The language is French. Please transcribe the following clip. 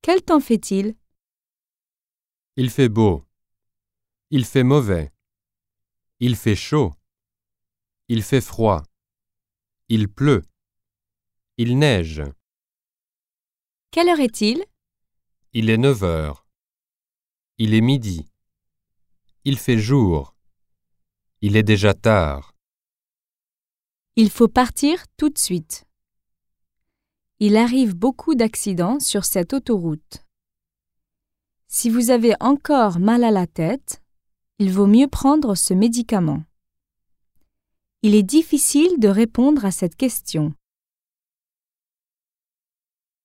Quel temps fait-il? Il fait beau. Il fait mauvais. Il fait chaud. Il fait froid. Il pleut. Il neige. Quelle heure est-il? Il est 9 heures. Il est midi. Il fait jour. Il est déjà tard. Il faut partir tout de suite. Il arrive beaucoup d'accidents sur cette autoroute. Si vous avez encore mal à la tête, il vaut mieux prendre ce médicament. Il est difficile de répondre à cette question.